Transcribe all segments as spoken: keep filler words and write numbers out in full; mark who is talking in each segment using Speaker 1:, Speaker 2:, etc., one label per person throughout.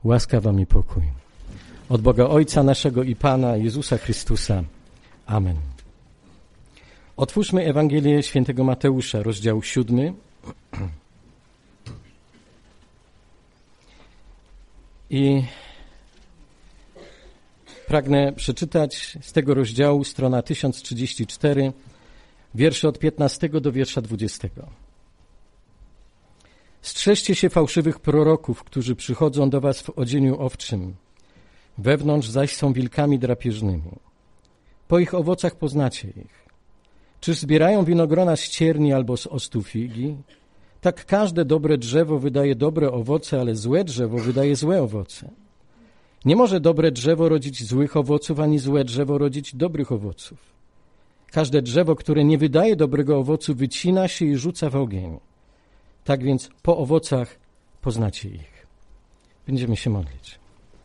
Speaker 1: Łaska wam i pokój. Od Boga Ojca naszego i Pana Jezusa Chrystusa. Amen. Otwórzmy Ewangelię Świętego Mateusza, rozdział siódmy. I pragnę przeczytać z tego rozdziału, strona tysiąc trzydzieści cztery, wiersze od piętnastego do wiersza dwudziestego. Strzeżcie się fałszywych proroków, którzy przychodzą do was w odzieniu owczym, wewnątrz zaś są wilkami drapieżnymi. Po ich owocach poznacie ich. Czyż zbierają winogrona z cierni albo z ostu figi? Tak każde dobre drzewo wydaje dobre owoce, ale złe drzewo wydaje złe owoce. Nie może dobre drzewo rodzić złych owoców, ani złe drzewo rodzić dobrych owoców. Każde drzewo, które nie wydaje dobrego owocu, wycina się i rzuca w ogień. Tak więc po owocach poznacie ich. Będziemy się modlić.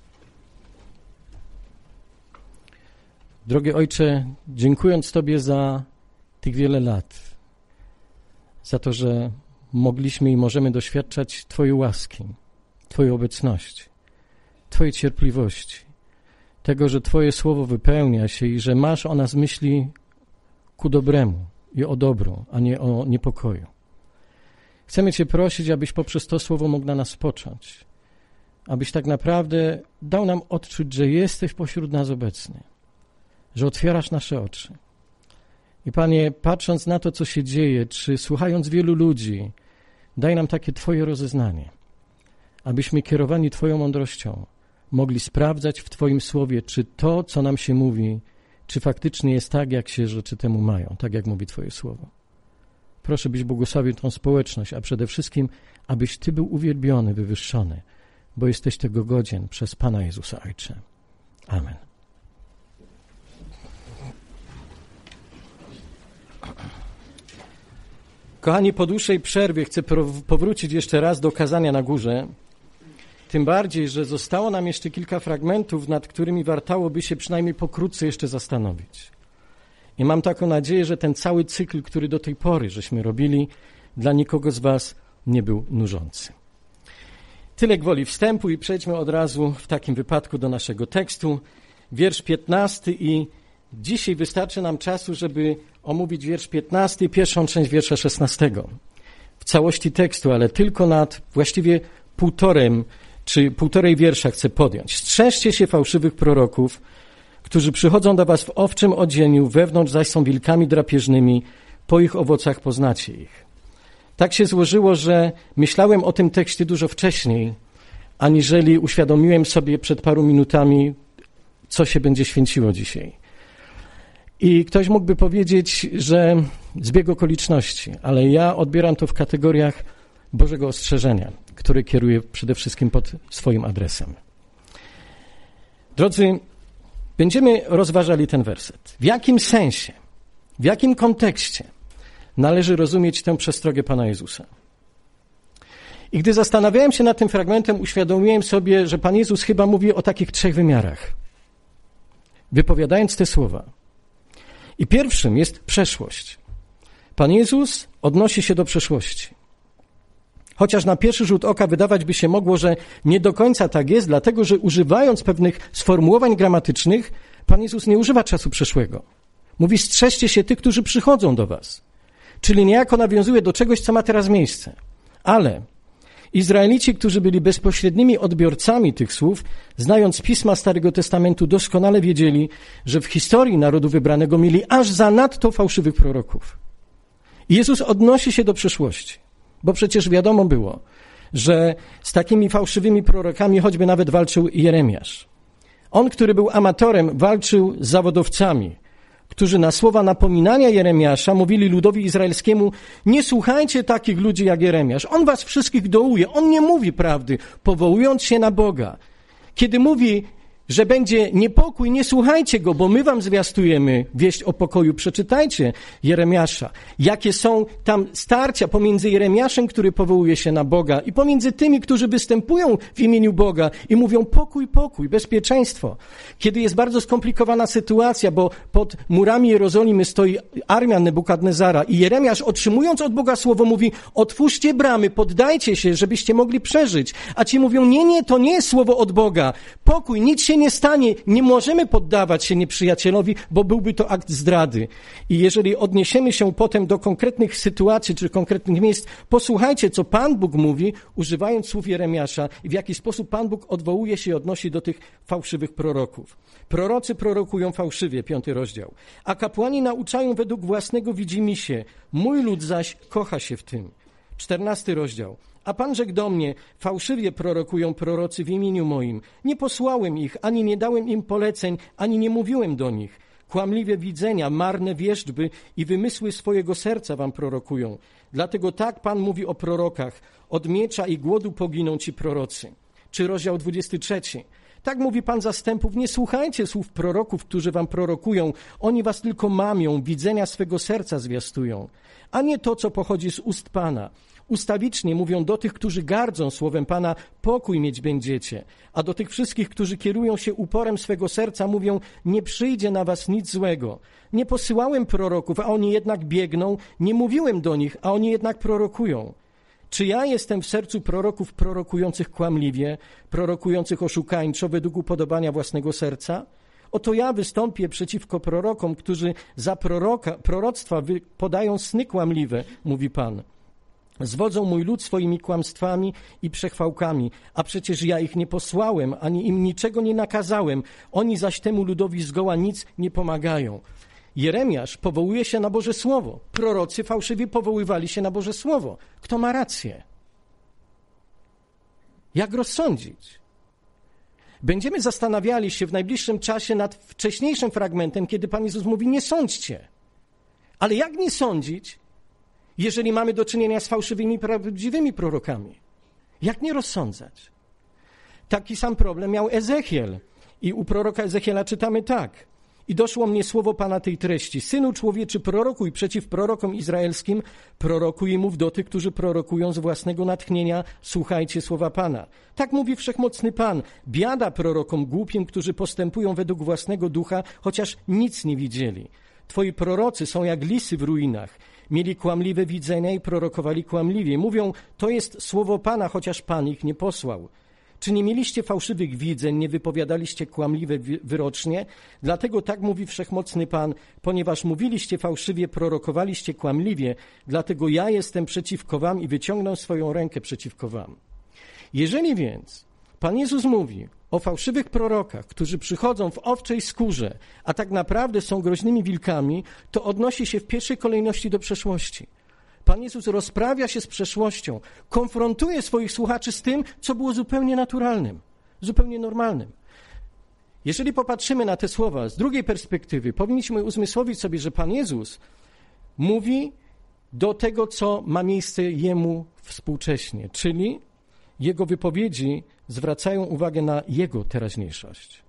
Speaker 1: Drogi Ojcze, dziękując Tobie za tych wiele lat, za to, że mogliśmy i możemy doświadczać Twojej łaski, Twojej obecności, Twojej cierpliwości, tego, że Twoje słowo wypełnia się i że masz o nas myśli ku dobremu i o dobro, a nie o niepokoju. Chcemy Cię prosić, abyś poprzez to słowo mógł na nas począć, abyś tak naprawdę dał nam odczuć, że jesteś pośród nas obecny, że otwierasz nasze oczy. I Panie, patrząc na to, co się dzieje, czy słuchając wielu ludzi, daj nam takie Twoje rozeznanie, abyśmy kierowani Twoją mądrością mogli sprawdzać w Twoim słowie, czy to, co nam się mówi, czy faktycznie jest tak, jak się rzeczy temu mają, tak jak mówi Twoje słowo. Proszę, byś błogosławił tą społeczność, a przede wszystkim, abyś Ty był uwielbiony, wywyższony, bo jesteś tego godzien przez Pana Jezusa, Ojcze. Amen. Kochani, po dłuższej przerwie chcę powrócić jeszcze raz do kazania na górze, tym bardziej, że zostało nam jeszcze kilka fragmentów, nad którymi wartałoby się przynajmniej pokrótce jeszcze zastanowić. I mam taką nadzieję, że ten cały cykl, który do tej pory żeśmy robili, dla nikogo z was nie był nużący. Tyle gwoli wstępu i przejdźmy od razu w takim wypadku do naszego tekstu. Wiersz piętnasty i dzisiaj wystarczy nam czasu, żeby omówić wiersz piętnasty i pierwszą część wiersza szesnastego. W całości tekstu, ale tylko nad właściwie półtorem czy półtorej wiersza chcę podjąć. Strzeżcie się fałszywych proroków, którzy przychodzą do was w owczym odzieniu, wewnątrz zaś są wilkami drapieżnymi, po ich owocach poznacie ich. Tak się złożyło, że myślałem o tym tekście dużo wcześniej, aniżeli uświadomiłem sobie przed paru minutami, co się będzie święciło dzisiaj. I ktoś mógłby powiedzieć, że zbieg okoliczności, ale ja odbieram to w kategoriach Bożego ostrzeżenia, które kieruję przede wszystkim pod swoim adresem. Drodzy, będziemy rozważali ten werset. W jakim sensie, w jakim kontekście należy rozumieć tę przestrogę Pana Jezusa? I gdy zastanawiałem się nad tym fragmentem, uświadomiłem sobie, że Pan Jezus chyba mówi o takich trzech wymiarach, wypowiadając te słowa. I pierwszym jest przeszłość. Pan Jezus odnosi się do przeszłości. Chociaż na pierwszy rzut oka wydawać by się mogło, że nie do końca tak jest, dlatego że używając pewnych sformułowań gramatycznych, Pan Jezus nie używa czasu przeszłego. Mówi, strzeżcie się tych, którzy przychodzą do was. Czyli niejako nawiązuje do czegoś, co ma teraz miejsce. Ale Izraelici, którzy byli bezpośrednimi odbiorcami tych słów, znając Pisma Starego Testamentu, doskonale wiedzieli, że w historii narodu wybranego mieli aż zanadto fałszywych proroków. I Jezus odnosi się do przeszłości, bo przecież wiadomo było, że z takimi fałszywymi prorokami choćby nawet walczył Jeremiasz. On, który był amatorem, walczył z zawodowcami, którzy na słowa napominania Jeremiasza mówili ludowi izraelskiemu, nie słuchajcie takich ludzi jak Jeremiasz, on was wszystkich dołuje, on nie mówi prawdy, powołując się na Boga. Kiedy mówi że będzie niepokój, nie słuchajcie go, bo my wam zwiastujemy wieść o pokoju. Przeczytajcie Jeremiasza. Jakie są tam starcia pomiędzy Jeremiaszem, który powołuje się na Boga, i pomiędzy tymi, którzy występują w imieniu Boga i mówią pokój, pokój, bezpieczeństwo. Kiedy jest bardzo skomplikowana sytuacja, bo pod murami Jerozolimy stoi armia Nebukadnezara i Jeremiasz, otrzymując od Boga słowo, mówi: otwórzcie bramy, poddajcie się, żebyście mogli przeżyć. A ci mówią: nie, nie, to nie jest słowo od Boga. Pokój, nic się nie stanie, nie możemy poddawać się nieprzyjacielowi, bo byłby to akt zdrady. I jeżeli odniesiemy się potem do konkretnych sytuacji czy konkretnych miejsc, posłuchajcie, co Pan Bóg mówi, używając słów Jeremiasza, i w jaki sposób Pan Bóg odwołuje się i odnosi do tych fałszywych proroków. Prorocy prorokują fałszywie, piąty rozdział, a kapłani nauczają według własnego widzimisię, mój lud zaś kocha się w tym. Czternasty rozdział. A Pan rzekł do mnie: fałszywie prorokują prorocy w imieniu moim. Nie posłałem ich, ani nie dałem im poleceń, ani nie mówiłem do nich. Kłamliwe widzenia, marne wierzby i wymysły swojego serca wam prorokują. Dlatego tak Pan mówi o prorokach: od miecza i głodu poginą ci prorocy. Czy rozdział dwudziesty trzeci. Tak mówi Pan zastępów: nie słuchajcie słów proroków, którzy wam prorokują. Oni was tylko mamią, widzenia swego serca zwiastują, a nie to, co pochodzi z ust Pana. Ustawicznie mówią do tych, którzy gardzą słowem Pana: pokój mieć będziecie. A do tych wszystkich, którzy kierują się uporem swego serca, mówią: nie przyjdzie na was nic złego. Nie posyłałem proroków, a oni jednak biegną. Nie mówiłem do nich, a oni jednak prorokują. Czy ja jestem w sercu proroków prorokujących kłamliwie, prorokujących oszukańczo według upodobania własnego serca? Oto ja wystąpię przeciwko prorokom, którzy za proroka, proroctwa podają sny kłamliwe, mówi Pan. Zwodzą mój lud swoimi kłamstwami i przechwałkami, a przecież ja ich nie posłałem, ani im niczego nie nakazałem. Oni zaś temu ludowi zgoła nic nie pomagają. Jeremiasz powołuje się na Boże Słowo. Prorocy fałszywie powoływali się na Boże Słowo. Kto ma rację? Jak rozsądzić? Będziemy zastanawiali się w najbliższym czasie nad wcześniejszym fragmentem, kiedy Pan Jezus mówi: nie sądźcie. Ale jak nie sądzić, jeżeli mamy do czynienia z fałszywymi, prawdziwymi prorokami? Jak nie rozsądzać? Taki sam problem miał Ezechiel. I u proroka Ezechiela czytamy tak: i doszło mnie słowo Pana tej treści: synu człowieczy, prorokuj przeciw prorokom izraelskim, prorokuj i mów do tych, którzy prorokują z własnego natchnienia, słuchajcie słowa Pana. Tak mówi wszechmocny Pan: biada prorokom głupim, którzy postępują według własnego ducha, chociaż nic nie widzieli. Twoi prorocy są jak lisy w ruinach. Mieli kłamliwe widzenia i prorokowali kłamliwie. Mówią: to jest słowo Pana, chociaż Pan ich nie posłał. Czy nie mieliście fałszywych widzeń, nie wypowiadaliście kłamliwe wyrocznie? Dlatego tak mówi wszechmocny Pan: ponieważ mówiliście fałszywie, prorokowaliście kłamliwie, dlatego ja jestem przeciwko wam i wyciągnę swoją rękę przeciwko wam. Jeżeli więc Pan Jezus mówi o fałszywych prorokach, którzy przychodzą w owczej skórze, a tak naprawdę są groźnymi wilkami, to odnosi się w pierwszej kolejności do przeszłości. Pan Jezus rozprawia się z przeszłością, konfrontuje swoich słuchaczy z tym, co było zupełnie naturalnym, zupełnie normalnym. Jeżeli popatrzymy na te słowa z drugiej perspektywy, powinniśmy uzmysłowić sobie, że Pan Jezus mówi do tego, co ma miejsce Jemu współcześnie, czyli Jego wypowiedzi zwracają uwagę na Jego teraźniejszość.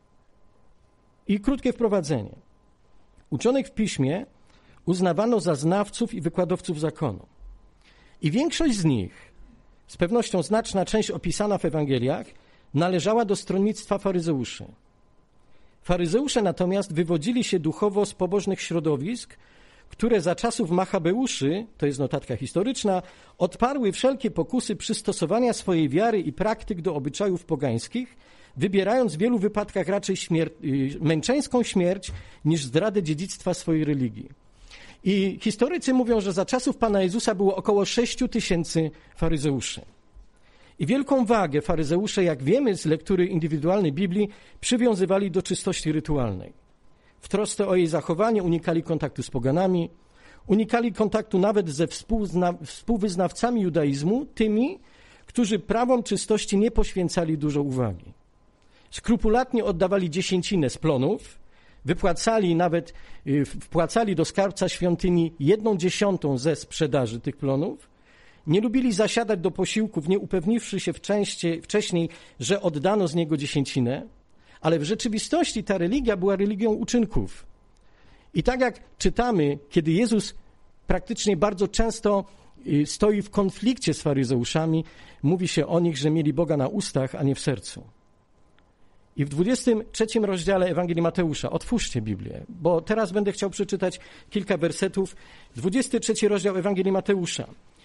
Speaker 1: I krótkie wprowadzenie. Uczonych w Piśmie uznawano za znawców i wykładowców zakonu. I większość z nich, z pewnością znaczna część opisana w Ewangeliach, należała do stronnictwa faryzeuszy. Faryzeusze natomiast wywodzili się duchowo z pobożnych środowisk, które za czasów Machabeuszy, to jest notatka historyczna, odparły wszelkie pokusy przystosowania swojej wiary i praktyk do obyczajów pogańskich, wybierając w wielu wypadkach raczej śmier- męczeńską śmierć niż zdradę dziedzictwa swojej religii. I historycy mówią, że za czasów Pana Jezusa było około sześciu tysięcy faryzeuszy. I wielką wagę faryzeusze, jak wiemy z lektury indywidualnej Biblii, przywiązywali do czystości rytualnej. W trosce o jej zachowanie unikali kontaktu z poganami, unikali kontaktu nawet ze współzna- współwyznawcami judaizmu, tymi, którzy prawom czystości nie poświęcali dużo uwagi. Skrupulatnie oddawali dziesięcinę z plonów, wypłacali nawet, wpłacali do skarbca świątyni jedną dziesiątą ze sprzedaży tych plonów, nie lubili zasiadać do posiłków, nie upewniwszy się wcześniej, że oddano z niego dziesięcinę, ale w rzeczywistości ta religia była religią uczynków. I tak jak czytamy, kiedy Jezus praktycznie bardzo często stoi w konflikcie z faryzeuszami, mówi się o nich, że mieli Boga na ustach, a nie w sercu. I w dwudziestym trzecim rozdziale Ewangelii Mateusza, otwórzcie Biblię, bo teraz będę chciał przeczytać kilka wersetów. dwudziesty trzeci rozdział Ewangelii Mateusza.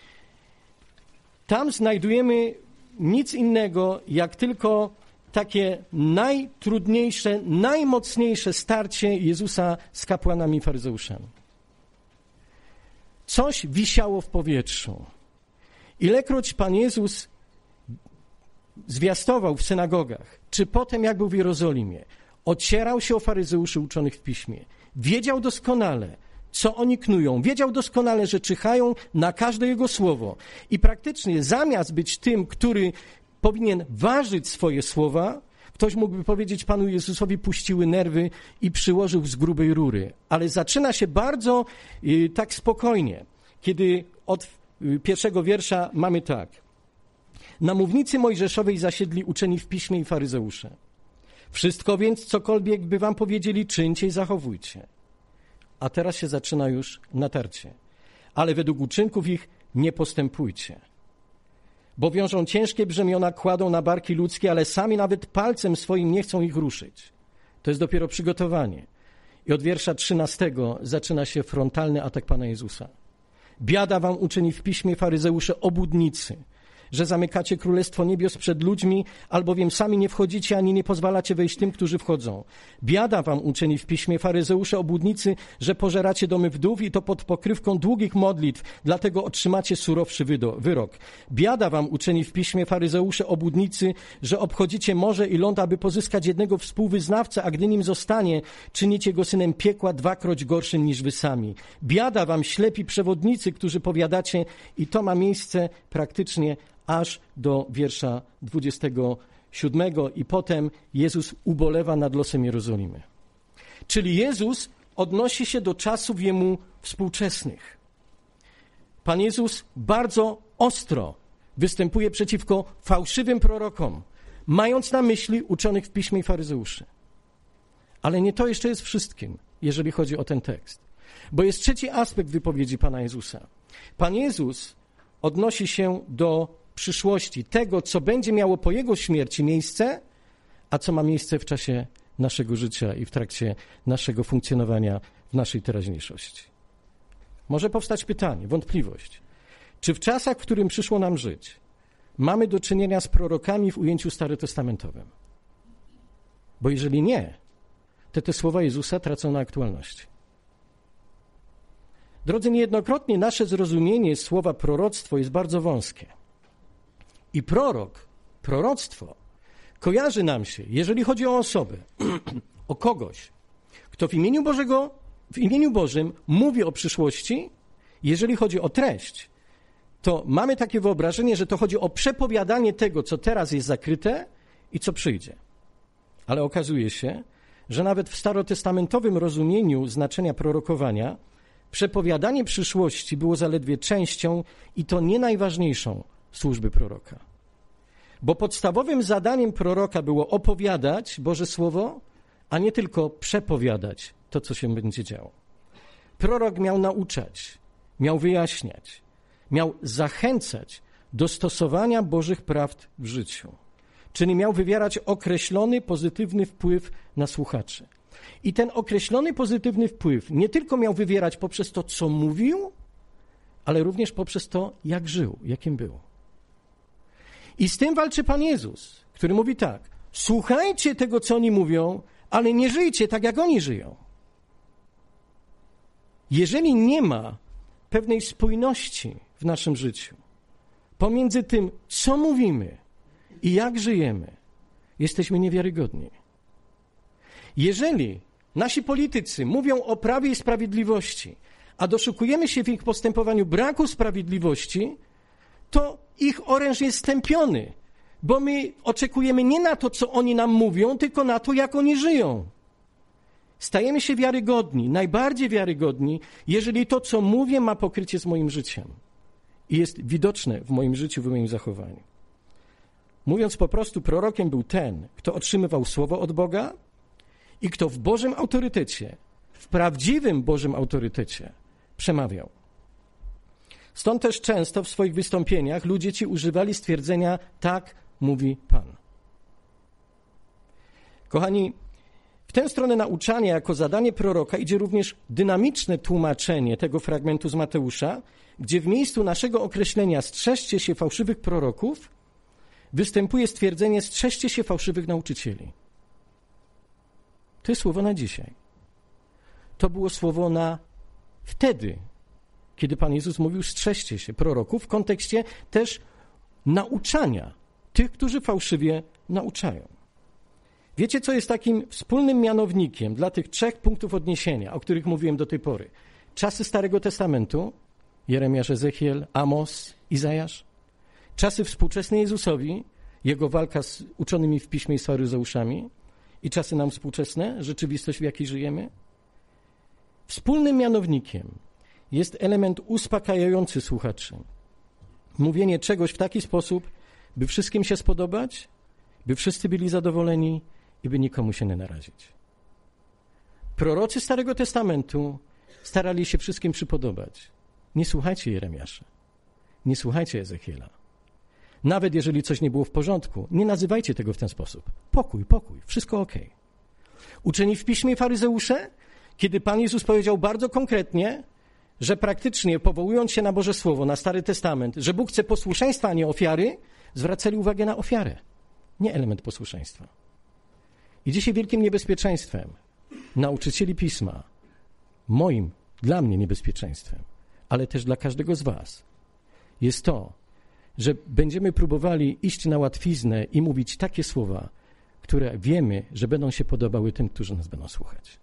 Speaker 1: Tam znajdujemy nic innego, jak tylko takie najtrudniejsze, najmocniejsze starcie Jezusa z kapłanami i faryzeuszami. Coś wisiało w powietrzu. Ilekroć Pan Jezus zwiastował w synagogach, czy potem jak był w Jerozolimie, ocierał się o faryzeuszy uczonych w piśmie. Wiedział doskonale, co oni knują. Wiedział doskonale, że czyhają na każde jego słowo. I praktycznie zamiast być tym, który powinien ważyć swoje słowa, ktoś mógłby powiedzieć Panu Jezusowi puściły nerwy i przyłożył z grubej rury. Ale zaczyna się bardzo y, tak spokojnie, kiedy od y, pierwszego wiersza mamy tak. Na mównicy mojżeszowej zasiedli uczeni w piśmie i faryzeusze. Wszystko więc, cokolwiek by wam powiedzieli, czyńcie i zachowujcie. A teraz się zaczyna już natarcie. Ale według uczynków ich nie postępujcie. Bo wiążą ciężkie brzemiona, kładą na barki ludzkie, ale sami nawet palcem swoim nie chcą ich ruszyć. To jest dopiero przygotowanie. I od wiersza trzynastego zaczyna się frontalny atak Pana Jezusa. Biada wam uczeni w piśmie, faryzeusze, obłudnicy, że zamykacie królestwo niebios przed ludźmi, albowiem sami nie wchodzicie, ani nie pozwalacie wejść tym, którzy wchodzą. Biada wam uczeni w piśmie, faryzeusze, obłudnicy, że pożeracie domy wdów i to pod pokrywką długich modlitw, dlatego otrzymacie surowszy wyrok. Biada wam uczeni w piśmie, faryzeusze, obłudnicy, że obchodzicie morze i ląd, aby pozyskać jednego współwyznawcę, a gdy nim zostanie, czynicie go synem piekła dwakroć gorszym niż wy sami. Biada wam ślepi przewodnicy, którzy powiadacie, i to ma miejsce praktycznie aż do wiersza dwudziestego siódmego i potem Jezus ubolewa nad losem Jerozolimy. Czyli Jezus odnosi się do czasów jemu współczesnych. Pan Jezus bardzo ostro występuje przeciwko fałszywym prorokom, mając na myśli uczonych w piśmie i faryzeuszy. Ale nie to jeszcze jest wszystkim, jeżeli chodzi o ten tekst. Bo jest trzeci aspekt wypowiedzi Pana Jezusa. Pan Jezus odnosi się do przyszłości, tego, co będzie miało po Jego śmierci miejsce, a co ma miejsce w czasie naszego życia i w trakcie naszego funkcjonowania w naszej teraźniejszości. Może powstać pytanie, wątpliwość. Czy w czasach, w którym przyszło nam żyć, mamy do czynienia z prorokami w ujęciu starotestamentowym? Bo jeżeli nie, to te słowa Jezusa tracą na aktualności. Drodzy, niejednokrotnie nasze zrozumienie słowa proroctwo jest bardzo wąskie. I prorok, proroctwo kojarzy nam się, jeżeli chodzi o osobę, o kogoś, kto w imieniu Bożego, w imieniu Bożym mówi o przyszłości. Jeżeli chodzi o treść, to mamy takie wyobrażenie, że to chodzi o przepowiadanie tego, co teraz jest zakryte i co przyjdzie. Ale okazuje się, że nawet w starotestamentowym rozumieniu znaczenia prorokowania przepowiadanie przyszłości było zaledwie częścią i to nie najważniejszą służby proroka. Bo podstawowym zadaniem proroka było opowiadać Boże Słowo, a nie tylko przepowiadać to, co się będzie działo. Prorok miał nauczać, miał wyjaśniać, miał zachęcać do stosowania Bożych prawd w życiu. Czyli miał wywierać określony pozytywny wpływ na słuchaczy. I ten określony pozytywny wpływ nie tylko miał wywierać poprzez to, co mówił, ale również poprzez to, jak żył, jakim był. I z tym walczy Pan Jezus, który mówi tak: słuchajcie tego, co oni mówią, ale nie żyjcie tak, jak oni żyją. Jeżeli nie ma pewnej spójności w naszym życiu pomiędzy tym, co mówimy i jak żyjemy, jesteśmy niewiarygodni. Jeżeli nasi politycy mówią o prawie i sprawiedliwości, a doszukujemy się w ich postępowaniu braku sprawiedliwości, to ich oręż jest stępiony, bo my oczekujemy nie na to, co oni nam mówią, tylko na to, jak oni żyją. Stajemy się wiarygodni, najbardziej wiarygodni, jeżeli to, co mówię, ma pokrycie z moim życiem i jest widoczne w moim życiu, w moim zachowaniu. Mówiąc po prostu, prorokiem był ten, kto otrzymywał słowo od Boga i kto w Bożym autorytecie, w prawdziwym Bożym autorytecie przemawiał. Stąd też często w swoich wystąpieniach ludzie ci używali stwierdzenia: tak mówi Pan. Kochani, w tę stronę nauczania jako zadanie proroka idzie również dynamiczne tłumaczenie tego fragmentu z Mateusza, gdzie w miejscu naszego określenia strzeżcie się fałszywych proroków występuje stwierdzenie: strzeżcie się fałszywych nauczycieli. To jest słowo na dzisiaj. To było słowo na wtedy, kiedy Pan Jezus mówił: strzeżcie się proroków, w kontekście też nauczania tych, którzy fałszywie nauczają. Wiecie, co jest takim wspólnym mianownikiem dla tych trzech punktów odniesienia, o których mówiłem do tej pory? Czasy Starego Testamentu, Jeremiasz, Ezechiel, Amos, Izajasz. Czasy współczesne Jezusowi, Jego walka z uczonymi w Piśmie i z faryzeuszami. I czasy nam współczesne, rzeczywistość, w jakiej żyjemy. Wspólnym mianownikiem jest element uspokajający słuchaczy. Mówienie czegoś w taki sposób, by wszystkim się spodobać, by wszyscy byli zadowoleni i by nikomu się nie narazić. Prorocy Starego Testamentu starali się wszystkim przypodobać. Nie słuchajcie Jeremiasza, nie słuchajcie Ezechiela. Nawet jeżeli coś nie było w porządku, nie nazywajcie tego w ten sposób. Pokój, pokój, wszystko okej. Uczeni w Piśmie faryzeusze, kiedy Pan Jezus powiedział bardzo konkretnie, że praktycznie powołując się na Boże Słowo, na Stary Testament, że Bóg chce posłuszeństwa, a nie ofiary, zwracali uwagę na ofiarę, nie element posłuszeństwa. I dzisiaj wielkim niebezpieczeństwem nauczycieli Pisma, moim, dla mnie niebezpieczeństwem, ale też dla każdego z was, jest to, że będziemy próbowali iść na łatwiznę i mówić takie słowa, które wiemy, że będą się podobały tym, którzy nas będą słuchać.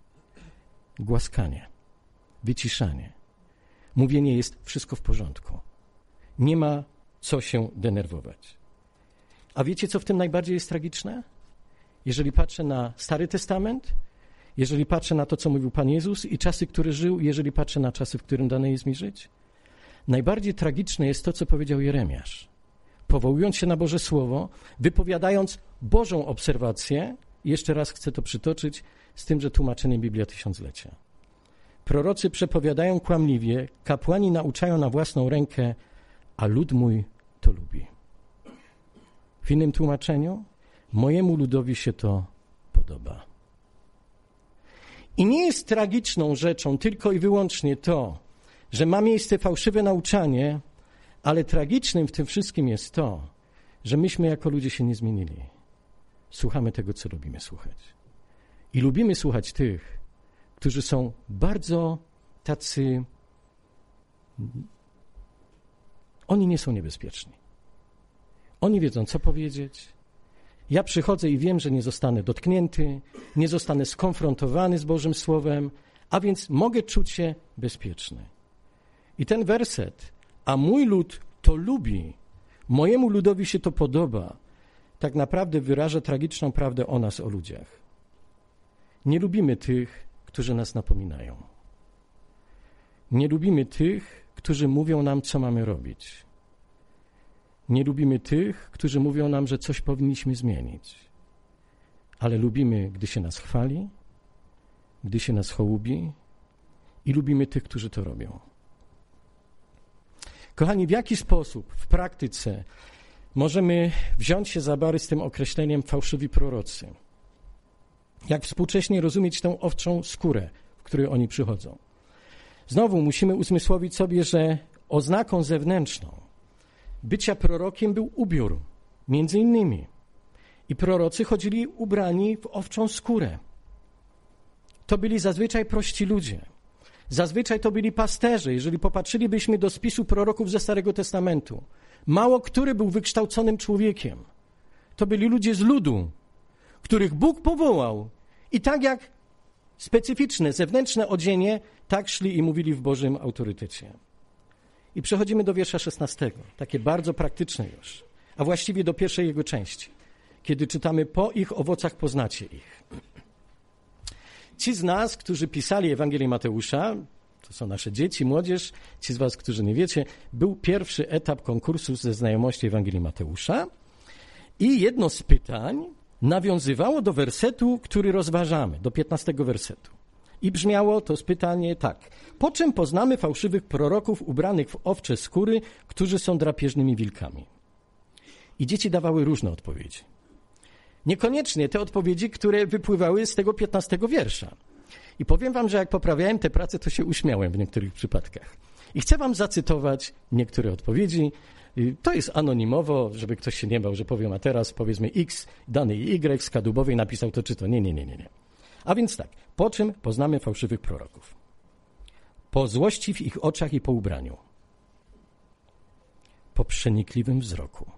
Speaker 1: Głaskanie, wyciszanie, mówienie jest wszystko w porządku. Nie ma co się denerwować. A wiecie, co w tym najbardziej jest tragiczne? Jeżeli patrzę na Stary Testament, jeżeli patrzę na to, co mówił Pan Jezus i czasy, które żył, jeżeli patrzę na czasy, w którym dane jest mi żyć, najbardziej tragiczne jest to, co powiedział Jeremiasz. Powołując się na Boże Słowo, wypowiadając Bożą obserwację, jeszcze raz chcę to przytoczyć z tym, że tłumaczenie Biblia Tysiąclecia. Prorocy przepowiadają kłamliwie, kapłani nauczają na własną rękę, a lud mój to lubi. W innym tłumaczeniu, mojemu ludowi się to podoba. I nie jest tragiczną rzeczą tylko i wyłącznie to, że ma miejsce fałszywe nauczanie, ale tragicznym w tym wszystkim jest to, że myśmy jako ludzie się nie zmienili. Słuchamy tego, co lubimy słuchać. I lubimy słuchać tych, którzy są bardzo tacy... Oni nie są niebezpieczni. Oni wiedzą, co powiedzieć. Ja przychodzę i wiem, że nie zostanę dotknięty, nie zostanę skonfrontowany z Bożym Słowem, a więc mogę czuć się bezpieczny. I ten werset, a mój lud to lubi, mojemu ludowi się to podoba, tak naprawdę wyraża tragiczną prawdę o nas, o ludziach. Nie lubimy tych, którzy nas napominają. Nie lubimy tych, którzy mówią nam, co mamy robić. Nie lubimy tych, którzy mówią nam, że coś powinniśmy zmienić. Ale lubimy, gdy się nas chwali, gdy się nas hołubi i lubimy tych, którzy to robią. Kochani, w jaki sposób w praktyce możemy wziąć się za bary z tym określeniem fałszywi prorocy? Jak współcześnie rozumieć tę owczą skórę, w której oni przychodzą? Znowu musimy uzmysłowić sobie, że oznaką zewnętrzną bycia prorokiem był ubiór, między innymi. I prorocy chodzili ubrani w owczą skórę. To byli zazwyczaj prości ludzie. Zazwyczaj to byli pasterze. Jeżeli popatrzylibyśmy do spisu proroków ze Starego Testamentu, mało który był wykształconym człowiekiem. To byli ludzie z ludu, których Bóg powołał. I tak jak specyficzne, zewnętrzne odzienie, tak szli i mówili w Bożym autorytecie. I przechodzimy do wiersza szesnastego, takie bardzo praktyczne już, a właściwie do pierwszej jego części, kiedy czytamy: po ich owocach poznacie ich. Ci z nas, którzy pisali Ewangelię Mateusza, to są nasze dzieci, młodzież, ci z was, którzy nie wiecie, był pierwszy etap konkursu ze znajomości Ewangelii Mateusza I jedno z pytań nawiązywało do wersetu, który rozważamy, do piętnastego wersetu. I brzmiało to z pytanie tak. Po czym poznamy fałszywych proroków ubranych w owcze skóry, którzy są drapieżnymi wilkami? I dzieci dawały różne odpowiedzi. Niekoniecznie te odpowiedzi, które wypływały z tego piętnastego wiersza. I powiem wam, że jak poprawiałem tę pracę, to się uśmiałem w niektórych przypadkach. I chcę wam zacytować niektóre odpowiedzi. To jest anonimowo, żeby ktoś się nie bał, że powiem, a teraz powiedzmy X, dany Y z kadłubowej napisał to czy to. Nie, nie, nie, nie, nie. A więc tak, po czym poznamy fałszywych proroków? Po złości w ich oczach i po ubraniu. Po przenikliwym wzroku.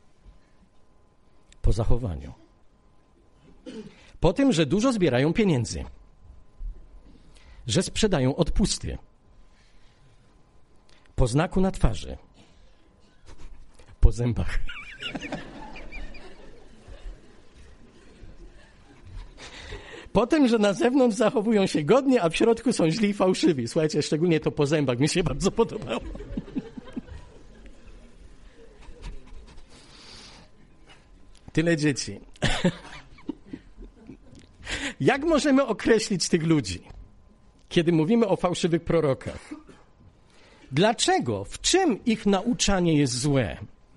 Speaker 1: Po zachowaniu. Po tym, że dużo zbierają pieniędzy. Że sprzedają odpusty. Po znaku na twarzy. Po zębach. Po tym, że na zewnątrz zachowują się godnie, a w środku są źli i fałszywi. Słuchajcie, szczególnie to po zębach mi się bardzo podobało. Tyle dzieci. Jak możemy określić tych ludzi, kiedy mówimy o fałszywych prorokach? Dlaczego? W czym ich nauczanie jest złe?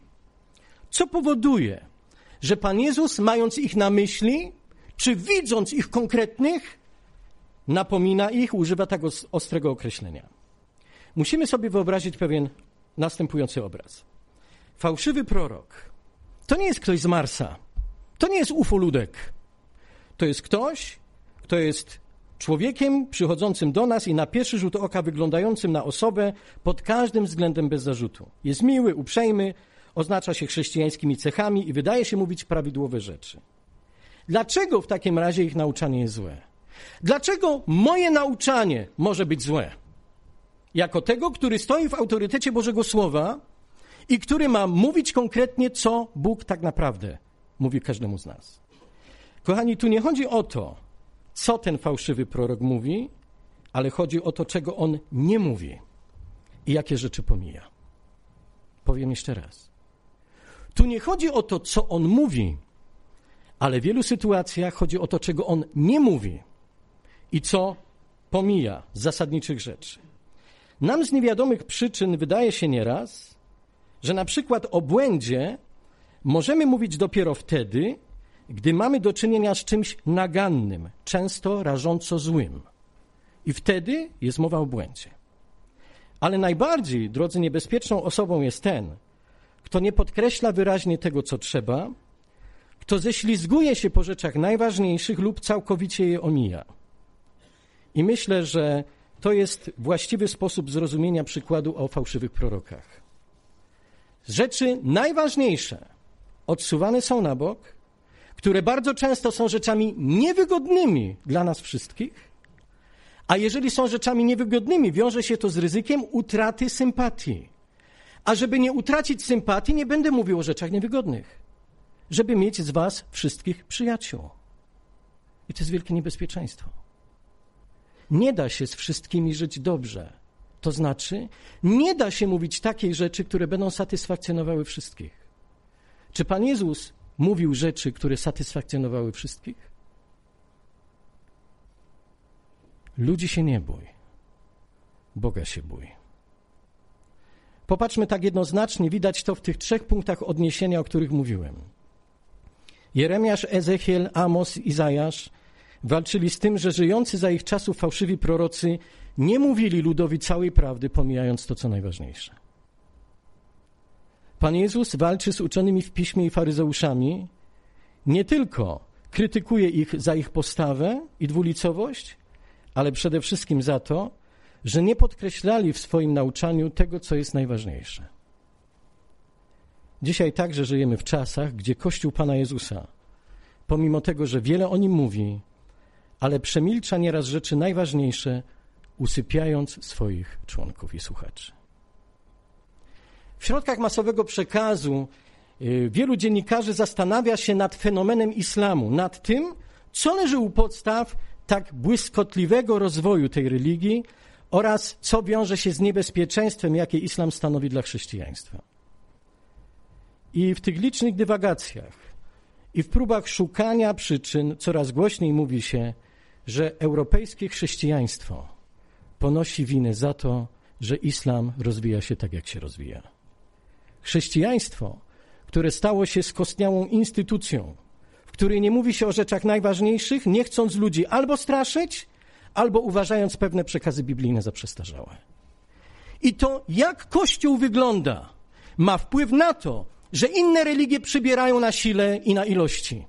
Speaker 1: Co powoduje, że Pan Jezus, mając ich na myśli, czy widząc ich konkretnych, napomina ich, używa tego ostrego określenia? Musimy sobie wyobrazić pewien następujący obraz. Fałszywy prorok to nie jest ktoś z Marsa, to nie jest ufoludek. To jest ktoś, kto jest człowiekiem przychodzącym do nas i na pierwszy rzut oka wyglądającym na osobę pod każdym względem bez zarzutu. Jest miły, uprzejmy, oznacza się chrześcijańskimi cechami i wydaje się mówić prawidłowe rzeczy. Dlaczego w takim razie ich nauczanie jest złe? Dlaczego moje nauczanie może być złe? Jako tego, który stoi w autorytecie Bożego Słowa i który ma mówić konkretnie, co Bóg tak naprawdę mówi każdemu z nas. Kochani, tu nie chodzi o to, co ten fałszywy prorok mówi, ale chodzi o to, czego on nie mówi i jakie rzeczy pomija. Powiem jeszcze raz. Tu nie chodzi o to, co on mówi, ale w wielu sytuacjach chodzi o to, czego on nie mówi i co pomija z zasadniczych rzeczy. Nam z niewiadomych przyczyn wydaje się nieraz, że na przykład o błędzie możemy mówić dopiero wtedy, gdy mamy do czynienia z czymś nagannym, często rażąco złym. I wtedy jest mowa o błędzie. Ale najbardziej, drodzy, niebezpieczną osobą jest ten, kto nie podkreśla wyraźnie tego, co trzeba, kto ześlizguje się po rzeczach najważniejszych lub całkowicie je omija. I myślę, że to jest właściwy sposób zrozumienia przykładu o fałszywych prorokach. Rzeczy najważniejsze odsuwane są na bok, które bardzo często są rzeczami niewygodnymi dla nas wszystkich, a jeżeli są rzeczami niewygodnymi, wiąże się to z ryzykiem utraty sympatii. A żeby nie utracić sympatii, nie będę mówił o rzeczach niewygodnych, żeby mieć z was wszystkich przyjaciół. I to jest wielkie niebezpieczeństwo. Nie da się z wszystkimi żyć dobrze. To znaczy, nie da się mówić takiej rzeczy, które będą satysfakcjonowały wszystkich. Czy Pan Jezus mówił rzeczy, które satysfakcjonowały wszystkich? Ludzi się nie bój, Boga się bój. Popatrzmy tak jednoznacznie, widać to w tych trzech punktach odniesienia, o których mówiłem. Jeremiasz, Ezechiel, Amos, Izajasz walczyli z tym, że żyjący za ich czasów fałszywi prorocy nie mówili ludowi całej prawdy, pomijając to, co najważniejsze. Pan Jezus walczy z uczonymi w piśmie i faryzeuszami, nie tylko krytykuje ich za ich postawę i dwulicowość, ale przede wszystkim za to, że nie podkreślali w swoim nauczaniu tego, co jest najważniejsze. Dzisiaj także żyjemy w czasach, gdzie Kościół Pana Jezusa, pomimo tego, że wiele o nim mówi, ale przemilcza nieraz rzeczy najważniejsze, usypiając swoich członków i słuchaczy. W środkach masowego przekazu wielu dziennikarzy zastanawia się nad fenomenem islamu, nad tym, co leży u podstaw tak błyskotliwego rozwoju tej religii oraz co wiąże się z niebezpieczeństwem, jakie islam stanowi dla chrześcijaństwa. I w tych licznych dywagacjach I w próbach szukania przyczyn coraz głośniej mówi się, że europejskie chrześcijaństwo ponosi winę za to, że islam rozwija się tak, jak się rozwija. Chrześcijaństwo, które stało się skostniałą instytucją, w której nie mówi się o rzeczach najważniejszych, nie chcąc ludzi albo straszyć, albo uważając pewne przekazy biblijne za przestarzałe. I to, jak Kościół wygląda, ma wpływ na to, że inne religie przybierają na sile i na ilości.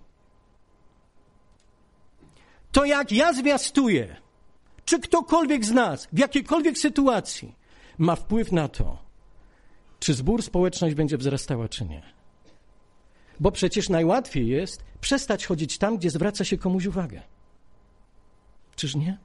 Speaker 1: To, jak ja zwiastuję, czy ktokolwiek z nas, w jakiejkolwiek sytuacji, ma wpływ na to, czy zbór, społeczność będzie wzrastała, czy nie. Bo przecież najłatwiej jest przestać chodzić tam, gdzie zwraca się komuś uwagę. Czyż nie?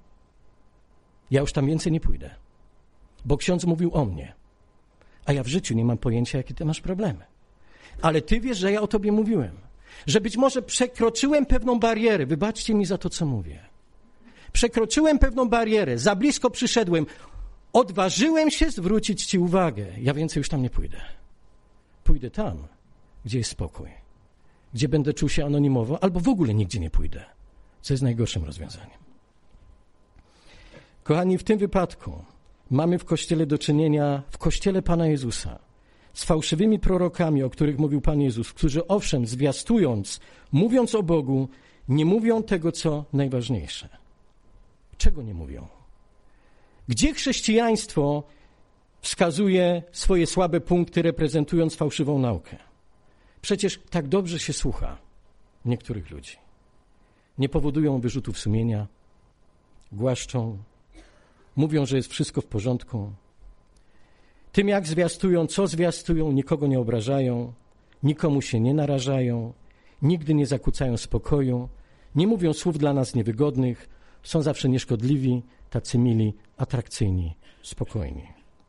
Speaker 1: Ja już tam więcej nie pójdę, bo ksiądz mówił o mnie, a ja w życiu nie mam pojęcia, jakie ty masz problemy. Ale ty wiesz, że ja o tobie mówiłem, że być może przekroczyłem pewną barierę, wybaczcie mi za to, co mówię. Przekroczyłem pewną barierę, za blisko przyszedłem, odważyłem się zwrócić ci uwagę. Ja więcej już tam nie pójdę. Pójdę tam, gdzie jest spokój, gdzie będę czuł się anonimowo, albo w ogóle nigdzie nie pójdę, co jest najgorszym rozwiązaniem. Kochani, w tym wypadku mamy w Kościele do czynienia, w Kościele Pana Jezusa, z fałszywymi prorokami, o których mówił Pan Jezus, którzy owszem, zwiastując, mówiąc o Bogu, nie mówią tego, co najważniejsze. Czego nie mówią? Gdzie chrześcijaństwo wskazuje swoje słabe punkty, reprezentując fałszywą naukę? Przecież tak dobrze się słucha niektórych ludzi. Nie powodują wyrzutów sumienia, głaszczą, mówią, że jest wszystko w porządku. Tym, jak zwiastują, co zwiastują, nikogo nie obrażają, nikomu się nie narażają, nigdy nie zakłócają spokoju, nie mówią słów dla nas niewygodnych, są zawsze nieszkodliwi, tacy mili, atrakcyjni, spokojni.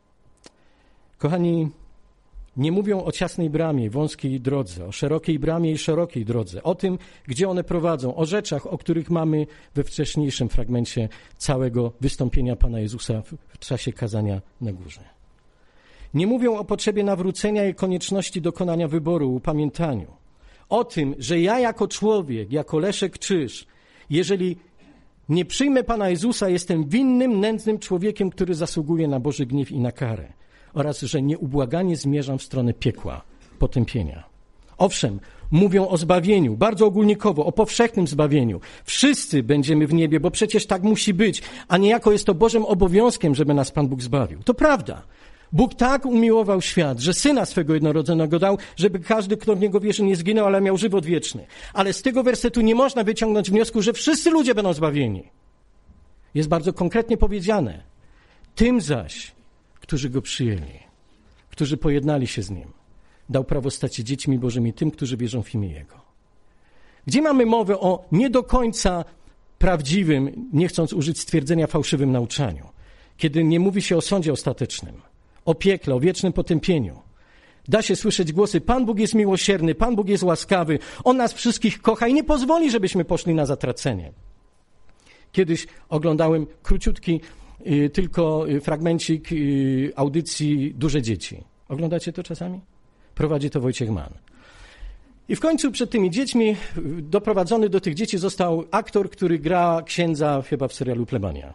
Speaker 1: Kochani, nie mówią o ciasnej bramie, wąskiej drodze, o szerokiej bramie i szerokiej drodze, o tym, gdzie one prowadzą, o rzeczach, o których mamy we wcześniejszym fragmencie całego wystąpienia Pana Jezusa w czasie kazania na górze. Nie mówią o potrzebie nawrócenia i konieczności dokonania wyboru, upamiętaniu. O tym, że ja jako człowiek, jako Leszek Czyż, jeżeli nie przyjmę Pana Jezusa, jestem winnym, nędznym człowiekiem, który zasługuje na Boży gniew i na karę. Oraz, że nieubłaganie zmierzam w stronę piekła, potępienia. Owszem, mówią o zbawieniu, bardzo ogólnikowo, o powszechnym zbawieniu. Wszyscy będziemy w niebie, bo przecież tak musi być, a niejako jest to Bożym obowiązkiem, żeby nas Pan Bóg zbawił. To prawda. Bóg tak umiłował świat, że Syna swego jednorodzonego dał, żeby każdy, kto w Niego wierzy, nie zginął, ale miał żywot wieczny. Ale z tego wersetu nie można wyciągnąć wniosku, że wszyscy ludzie będą zbawieni. Jest bardzo konkretnie powiedziane. Tym zaś, którzy Go przyjęli, którzy pojednali się z Nim, dał prawo stać się dziećmi Bożymi tym, którzy wierzą w imię Jego. Gdzie mamy mowę o nie do końca prawdziwym, nie chcąc użyć stwierdzenia fałszywym nauczaniu, kiedy nie mówi się o sądzie ostatecznym, o piekle, o wiecznym potępieniu. Da się słyszeć głosy, Pan Bóg jest miłosierny, Pan Bóg jest łaskawy, On nas wszystkich kocha i nie pozwoli, żebyśmy poszli na zatracenie. Kiedyś oglądałem króciutki y, tylko fragmencik y, audycji Duże Dzieci. Oglądacie to czasami? Prowadzi to Wojciech Mann. I w końcu przed tymi dziećmi, doprowadzony do tych dzieci został aktor, który gra księdza chyba w serialu Plebania.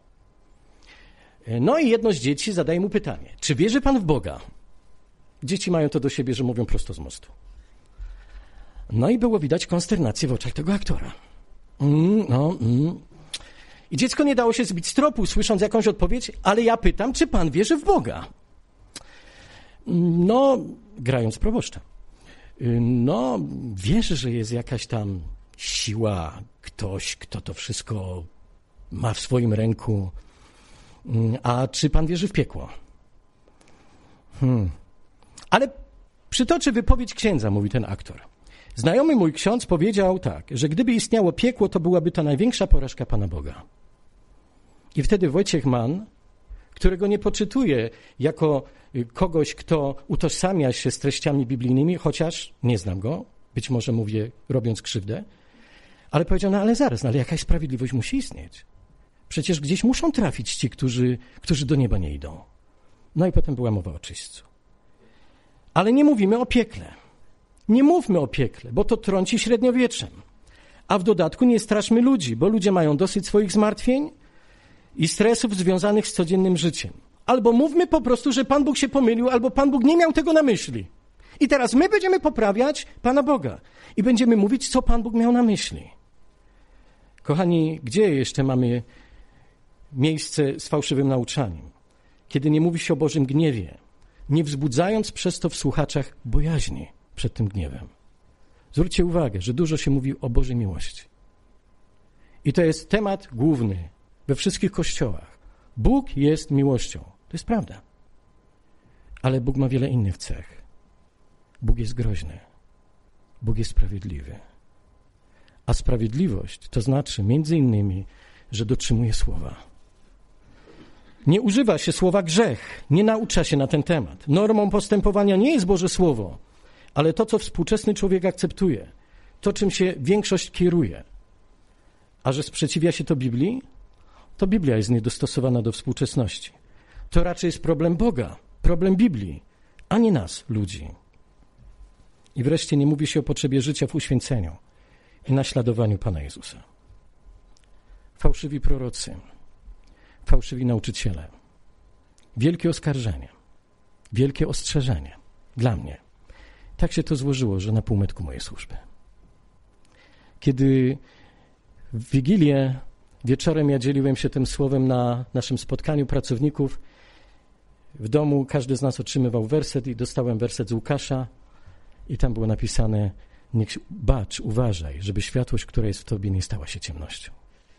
Speaker 1: No i jedno z dzieci zadaje mu pytanie, czy wierzy pan w Boga? Dzieci mają to do siebie, że mówią prosto z mostu. No i było widać konsternację w oczach tego aktora. Mm, no, mm. I dziecko nie dało się zbić z tropu, słysząc jakąś odpowiedź, ale ja pytam, czy pan wierzy w Boga? No, grając proboszcza. No, wierzę, że jest jakaś tam siła, ktoś, kto to wszystko ma w swoim ręku. A czy pan wierzy w piekło? Hmm. Ale przytoczę wypowiedź księdza, mówi ten aktor. Znajomy mój ksiądz powiedział tak, że gdyby istniało piekło, to byłaby to największa porażka Pana Boga. I wtedy Wojciech Mann, którego nie poczytuję jako kogoś, kto utożsamia się z treściami biblijnymi, chociaż nie znam go, być może mówię robiąc krzywdę, ale powiedział, no ale zaraz, no ale jakaś sprawiedliwość musi istnieć. Przecież gdzieś muszą trafić ci, którzy, którzy do nieba nie idą. No i potem była mowa o czyśćcu. Ale nie mówimy o piekle. Nie mówmy o piekle, bo to trąci średniowieczem. A w dodatku nie straszmy ludzi, bo ludzie mają dosyć swoich zmartwień i stresów związanych z codziennym życiem. Albo mówmy po prostu, że Pan Bóg się pomylił, albo Pan Bóg nie miał tego na myśli. I teraz my będziemy poprawiać Pana Boga i będziemy mówić, co Pan Bóg miał na myśli. Kochani, gdzie jeszcze mamy miejsce z fałszywym nauczaniem? Kiedy nie mówi się o Bożym gniewie, nie wzbudzając przez to w słuchaczach bojaźni przed tym gniewem. Zwróćcie uwagę, że dużo się mówi o Bożej miłości. I to jest temat główny we wszystkich kościołach. Bóg jest miłością. To jest prawda. Ale Bóg ma wiele innych cech. Bóg jest groźny. Bóg jest sprawiedliwy. A sprawiedliwość to znaczy między innymi, że dotrzymuje słowa. Nie używa się słowa grzech, nie naucza się na ten temat. Normą postępowania nie jest Boże Słowo, ale to, co współczesny człowiek akceptuje, to, czym się większość kieruje. A że sprzeciwia się to Biblii, to Biblia jest niedostosowana do współczesności. To raczej jest problem Boga, problem Biblii, a nie nas, ludzi. I wreszcie nie mówi się o potrzebie życia w uświęceniu i naśladowaniu Pana Jezusa. Fałszywi prorocy, fałszywi nauczyciele, wielkie oskarżenie, wielkie ostrzeżenie dla mnie. Tak się to złożyło, że na półmetku mojej służby. Kiedy w Wigilię wieczorem ja dzieliłem się tym słowem na naszym spotkaniu pracowników, w domu każdy z nas otrzymywał werset i dostałem werset z Łukasza i tam było napisane: niech bacz, uważaj, żeby światłość, która jest w tobie, nie stała się ciemnością.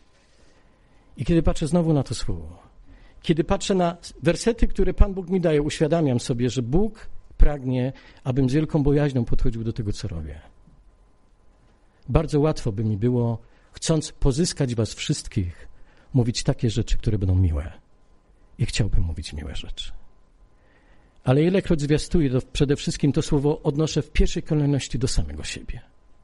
Speaker 1: I kiedy patrzę znowu na to słowo, kiedy patrzę na wersety, które Pan Bóg mi daje, uświadamiam sobie, że Bóg pragnie, abym z wielką bojaźnią podchodził do tego, co robię. Bardzo łatwo by mi było, chcąc pozyskać was wszystkich, mówić takie rzeczy, które będą miłe. I chciałbym mówić miłe rzeczy. Ale ilekroć zwiastuję, to przede wszystkim to słowo odnoszę w pierwszej kolejności do samego siebie.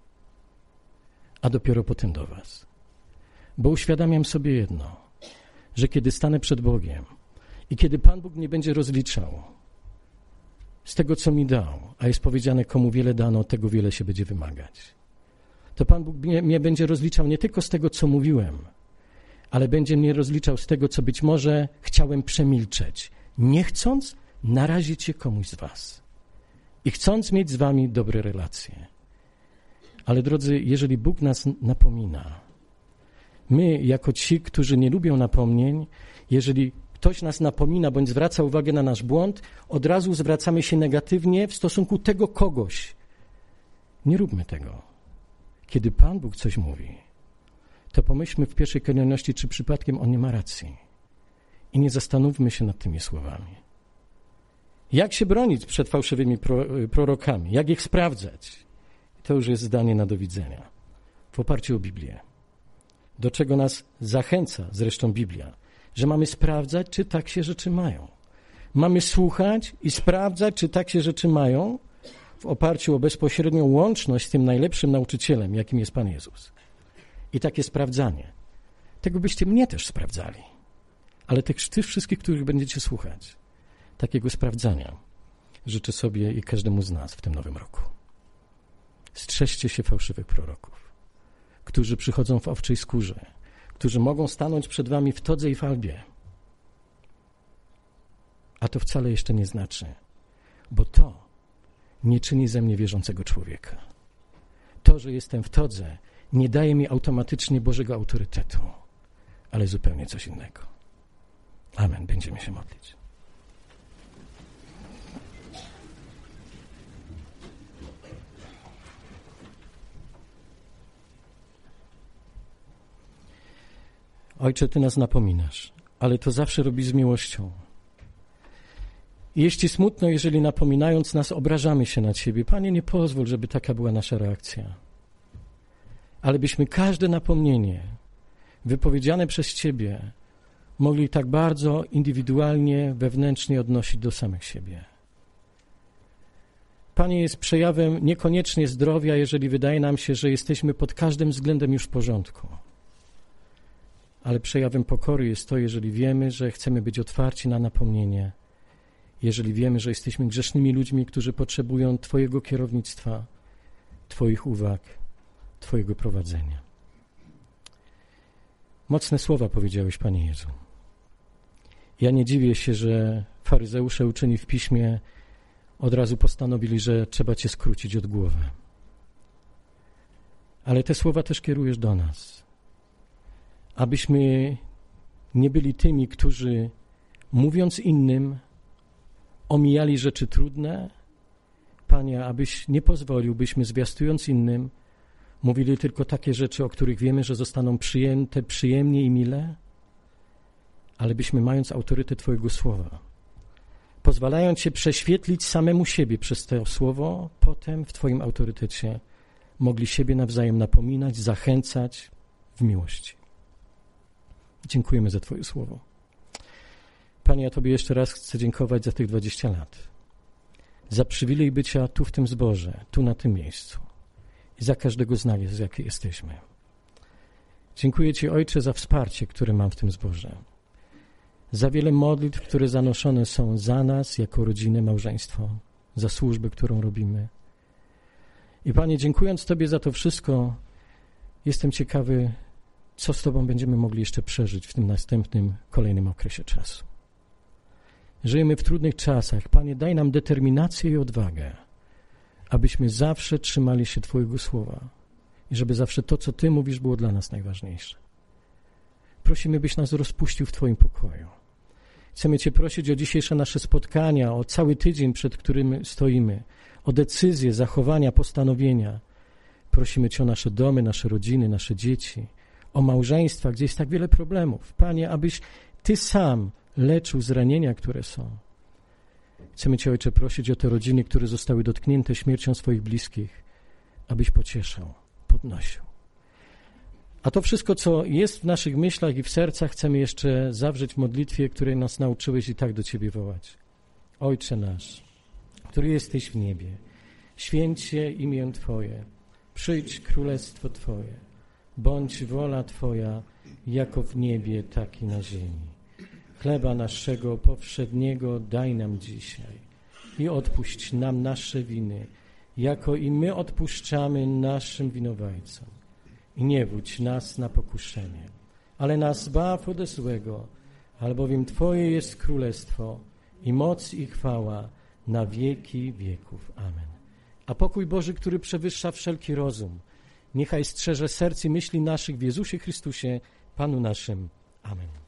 Speaker 1: A dopiero potem do was. Bo uświadamiam sobie jedno, że kiedy stanę przed Bogiem i kiedy Pan Bóg mnie będzie rozliczał z tego, co mi dał, a jest powiedziane, komu wiele dano, tego wiele się będzie wymagać, to Pan Bóg mnie, mnie będzie rozliczał nie tylko z tego, co mówiłem, ale będzie mnie rozliczał z tego, co być może chciałem przemilczeć, nie chcąc narazić się komuś z was i chcąc mieć z wami dobre relacje. Ale drodzy, jeżeli Bóg nas napomina, my jako ci, którzy nie lubią napomnień, jeżeli ktoś nas napomina bądź zwraca uwagę na nasz błąd, od razu zwracamy się negatywnie w stosunku tego kogoś. Nie róbmy tego. Kiedy Pan Bóg coś mówi, to pomyślmy w pierwszej kolejności, czy przypadkiem On nie ma racji. I nie zastanówmy się nad tymi słowami. Jak się bronić przed fałszywymi prorokami? Jak ich sprawdzać? To już jest zdanie na do widzenia. W oparciu o Biblię. Do czego nas zachęca zresztą Biblia, że mamy sprawdzać, czy tak się rzeczy mają. Mamy słuchać i sprawdzać, czy tak się rzeczy mają, w oparciu o bezpośrednią łączność z tym najlepszym nauczycielem, jakim jest Pan Jezus. I takie sprawdzanie. Tego byście mnie też sprawdzali. Ale tych, tych wszystkich, których będziecie słuchać. Takiego sprawdzania życzę sobie i każdemu z nas w tym nowym roku. Strzeżcie się fałszywych proroków, którzy przychodzą w owczej skórze, którzy mogą stanąć przed wami w todze i w albie. A to wcale jeszcze nie znaczy, bo to nie czyni ze mnie wierzącego człowieka. To, że jestem w todze, nie daje mi automatycznie Bożego autorytetu, ale zupełnie coś innego. Amen. Będziemy się modlić. Ojcze, Ty nas napominasz, ale to zawsze robisz z miłością. I jest Ci smutno, jeżeli napominając nas obrażamy się na Ciebie. Panie, nie pozwól, żeby taka była nasza reakcja. Ale byśmy każde napomnienie wypowiedziane przez Ciebie mogli tak bardzo indywidualnie, wewnętrznie odnosić do samych siebie. Panie, jest przejawem niekoniecznie zdrowia, jeżeli wydaje nam się, że jesteśmy pod każdym względem już w porządku. Ale przejawem pokory jest to, jeżeli wiemy, że chcemy być otwarci na napomnienie, jeżeli wiemy, że jesteśmy grzesznymi ludźmi, którzy potrzebują Twojego kierownictwa Twoich uwag, Twojego prowadzenia. Mocne słowa powiedziałeś, Panie Jezu. Ja nie dziwię się, że faryzeusze uczeni w piśmie od razu postanowili, że trzeba Cię skrócić od głowy. Ale te słowa też kierujesz do nas, abyśmy nie byli tymi, którzy mówiąc innym omijali rzeczy trudne. Panie, abyś nie pozwolił, byśmy zwiastując innym mówili tylko takie rzeczy, o których wiemy, że zostaną przyjęte przyjemnie i mile, ale byśmy, mając autorytet Twojego słowa, pozwalając się prześwietlić samemu siebie przez to słowo, potem w Twoim autorytecie mogli siebie nawzajem napominać, zachęcać w miłości. Dziękujemy za Twoje słowo. Panie, ja Tobie jeszcze raz chcę dziękować za tych dwadzieścia lat, za przywilej bycia tu w tym zborze, tu na tym miejscu i za każdego z nas, z jakiej jesteśmy. Dziękuję Ci, Ojcze, za wsparcie, które mam w tym zborze, za wiele modlitw, które zanoszone są za nas jako rodzinę, małżeństwo, za służbę, którą robimy. I Panie, dziękując Tobie za to wszystko, jestem ciekawy, co z Tobą będziemy mogli jeszcze przeżyć w tym następnym, kolejnym okresie czasu. Żyjemy w trudnych czasach. Panie, daj nam determinację i odwagę, abyśmy zawsze trzymali się Twojego słowa i żeby zawsze to, co Ty mówisz, było dla nas najważniejsze. Prosimy, byś nas rozpuścił w Twoim pokoju. Chcemy Cię prosić o dzisiejsze nasze spotkania, o cały tydzień, przed którym stoimy, o decyzje, zachowania, postanowienia. Prosimy Cię o nasze domy, nasze rodziny, nasze dzieci, o małżeństwa, gdzie jest tak wiele problemów. Panie, abyś Ty sam leczył zranienia, które są. Chcemy Cię, Ojcze, prosić o te rodziny, które zostały dotknięte śmiercią swoich bliskich, abyś pocieszał, podnosił. A to wszystko, co jest w naszych myślach i w sercach, chcemy jeszcze zawrzeć w modlitwie, której nas nauczyłeś i tak do Ciebie wołać. Ojcze nasz, który jesteś w niebie, święć się imię Twoje, przyjdź królestwo Twoje, bądź wola Twoja, jako w niebie, tak i na ziemi. Chleba naszego powszedniego daj nam dzisiaj i odpuść nam nasze winy, jako i my odpuszczamy naszym winowajcom. I nie wódź nas na pokuszenie, ale nas zbaw ode złego, albowiem Twoje jest królestwo i moc i chwała na wieki wieków. Amen. A pokój Boży, który przewyższa wszelki rozum, niechaj strzeże serc i myśli naszych w Jezusie Chrystusie, Panu naszym. Amen.